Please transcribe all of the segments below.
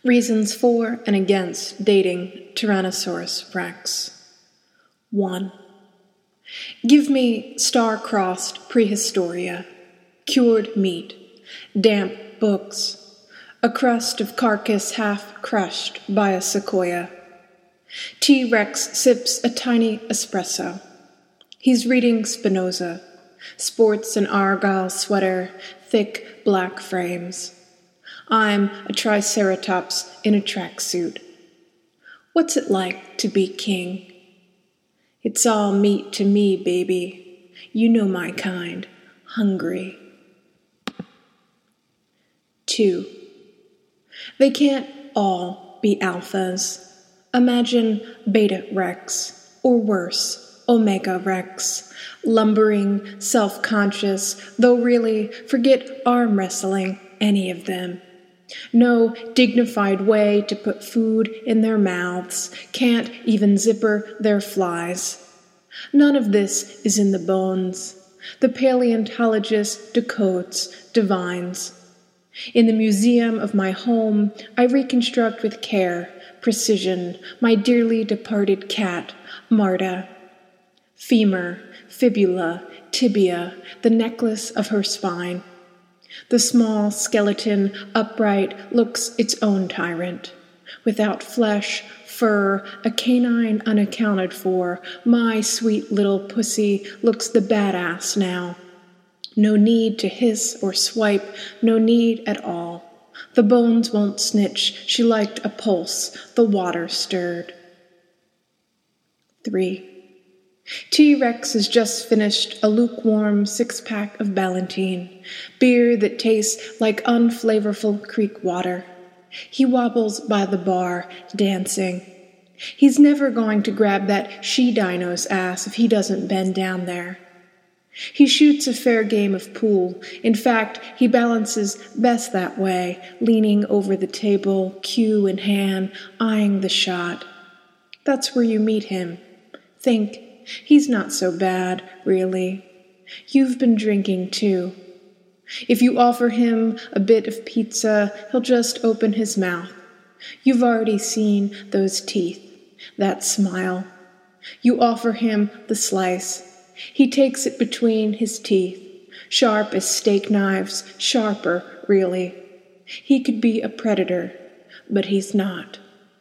Reasons for and against dating Tyrannosaurus Rex. 1. Give me star-crossed prehistoria, cured meat, damp books, a crust of carcass half crushed by a sequoia. T-Rex sips a tiny espresso. He's reading Spinoza, sports an Argyle sweater, thick black frames. I'm a triceratops in a tracksuit. What's it like to be king? It's all meat to me, baby. You know my kind. Hungry. 2. They can't all be alphas. Imagine Beta Rex, or worse, Omega Rex, lumbering, self-conscious, though really, forget arm wrestling, any of them. No dignified way to put food in their mouths, can't even zipper their flies. None of this is in the bones. The paleontologist decodes, divines. In the museum of my home, I reconstruct with care, precision, my dearly departed cat, Marta. Femur, fibula, tibia, the necklace of her spine. The small skeleton, upright, looks its own tyrant. Without flesh, fur, a canine unaccounted for, my sweet little pussy looks the badass now. No need to hiss or swipe, no need at all. The bones won't snitch, she liked a pulse, the water stirred. 3. T-Rex has just finished a lukewarm 6-pack of Ballantine, beer that tastes like unflavorful creek water. He wobbles by the bar, dancing. He's never going to grab that she-dino's ass if he doesn't bend down there. He shoots a fair game of pool. In fact, he balances best that way, leaning over the table, cue in hand, eyeing the shot. That's where you meet him. Think. He's not so bad, really. You've been drinking, too. If you offer him a bit of pizza, he'll just open his mouth. You've already seen those teeth, that smile. You offer him the slice. He takes it between his teeth, sharp as steak knives, sharper, really. He could be a predator, but he's not.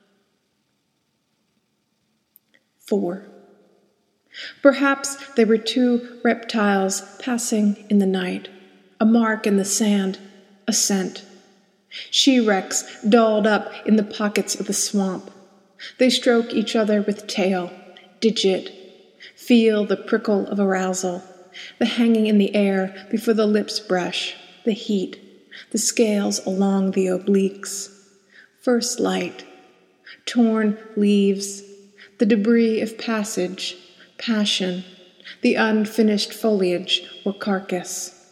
4. Perhaps there were 2 reptiles passing in the night, a mark in the sand, a scent. She-Rex dolled up in the pockets of the swamp. They stroke each other with tail, digit, feel the prickle of arousal, the hanging in the air before the lips brush, the heat, the scales along the obliques. First light, torn leaves, the debris of passage, passion, the unfinished foliage or carcass.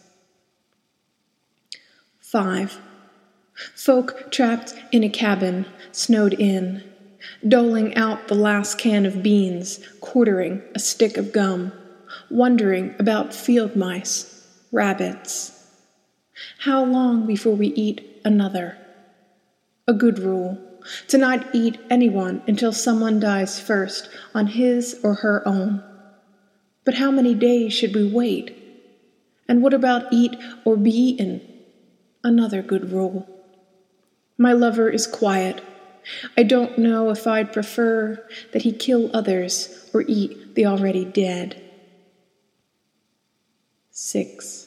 5. Folk trapped in a cabin, snowed in, doling out the last can of beans, quartering a stick of gum, wondering about field mice, rabbits. How long before we eat another? A good rule. To not eat anyone until someone dies first on his or her own. But how many days should we wait? And what about eat or be eaten? Another good rule. My lover is quiet. I don't know if I'd prefer that he kill others or eat the already dead. 6.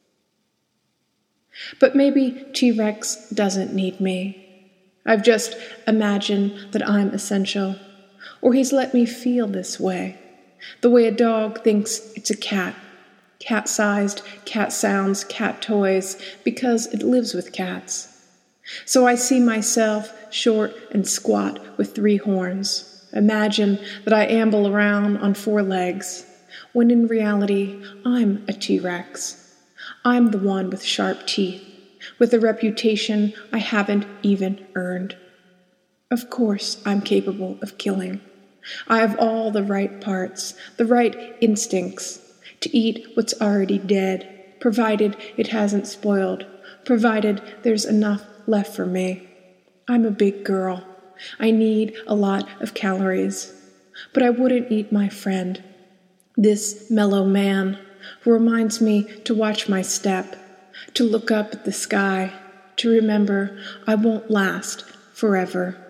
But maybe T-Rex doesn't need me. I've just imagined that I'm essential, or he's let me feel this way, the way a dog thinks it's a cat, cat-sized, cat sounds, cat toys, because it lives with cats. So I see myself short and squat with 3 horns, imagine that I amble around on 4 legs, when in reality I'm a T-Rex. I'm the one with sharp teeth, with a reputation I haven't even earned. Of course I'm capable of killing. I have all the right parts, the right instincts, to eat what's already dead, provided it hasn't spoiled, provided there's enough left for me. I'm a big girl. I need a lot of calories. But I wouldn't eat my friend, this mellow man, who reminds me to watch my step, to look up at the sky, to remember I won't last forever.